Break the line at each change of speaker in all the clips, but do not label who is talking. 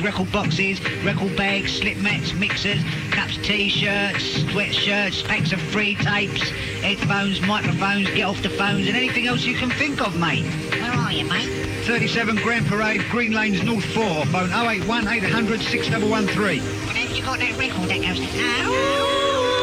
record boxes, record bags, slip mats, mixers, cups, t-shirts, sweatshirts, packs of free tapes, headphones, microphones, get off the phones, and anything else you can think of, mate.
Where are you, mate?
37 Grand Parade, Green Lanes, North 4. Phone 081 800 6113.
Well, have you got that record that goes... Oh.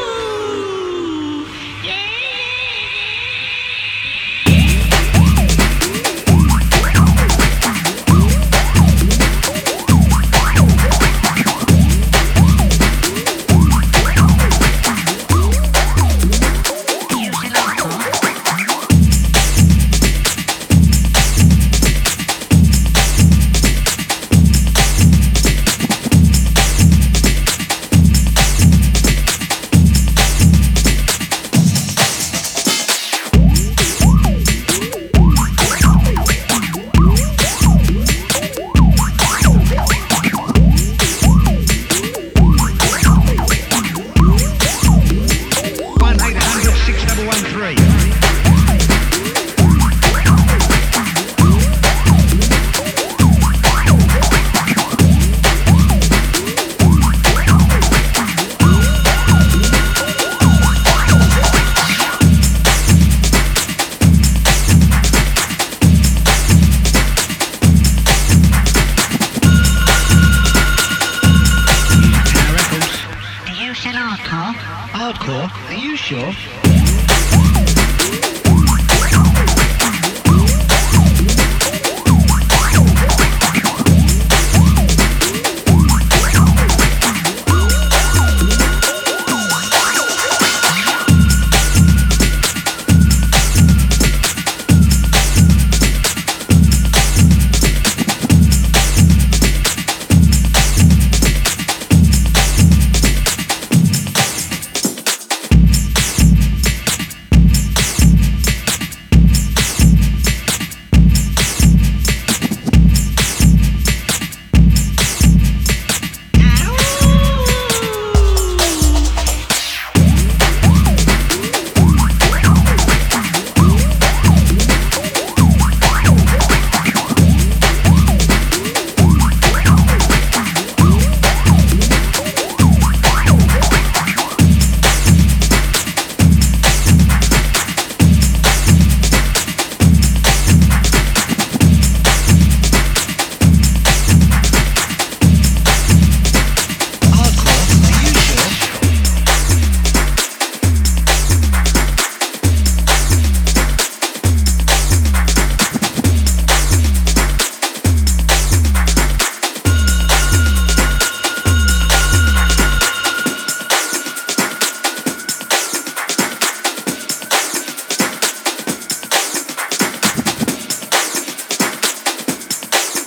Hardcore? Are you sure?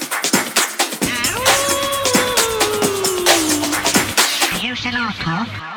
You still hardcore?